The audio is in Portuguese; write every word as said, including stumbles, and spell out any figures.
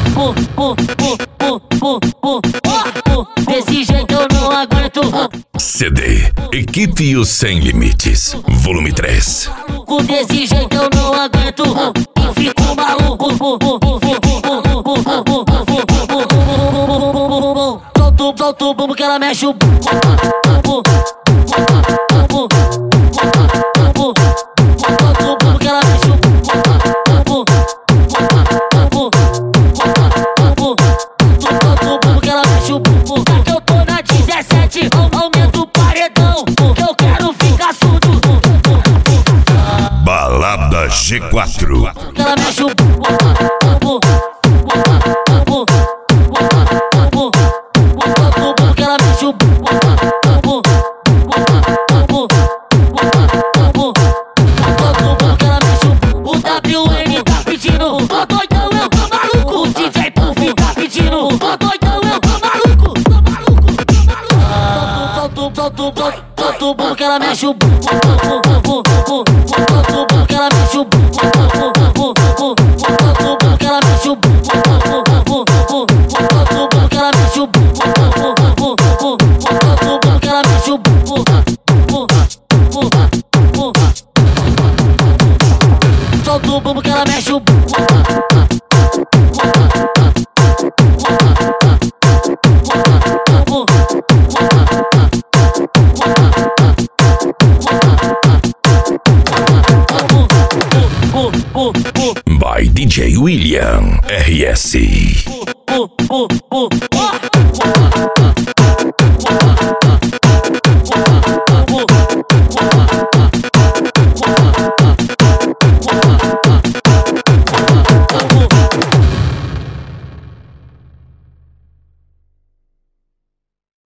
bu, bu, bu, bu, bu, bu, bu. Desse jeito eu não aguento. C D Equipe Sem Limites, volume três. Desse jeito eu não aguento. E fico maluco. Solta, solta o bumbo que ela mexe o bumbo. Solta o bumbo que ela mexe o bumbo. Solta o bumbo que ela mexe o bumbo. Que eu tô na dezessete, aumento o paredão. Que eu quero ficar surdo. Balada G quatro. Que ela mexe o bumbo. O W N tá pedindo, tô doidão, eu tô maluco. O D J Puff tá pedindo, tô doidão, eu tô maluco. Tô maluco, tô maluco. Solta, solta, solta, solta o bumbo que ela mexe o bumbo. Solta o bumbo que ela mexe o bumbo. Solta o bumbo que ela mexe o bumbo. Solta o bumbo que ela mexe o bumbo. Solta o bumbo que ela mexe o bumbo. Solta o bumbo que ela mexe o bumbo. By D J William R S.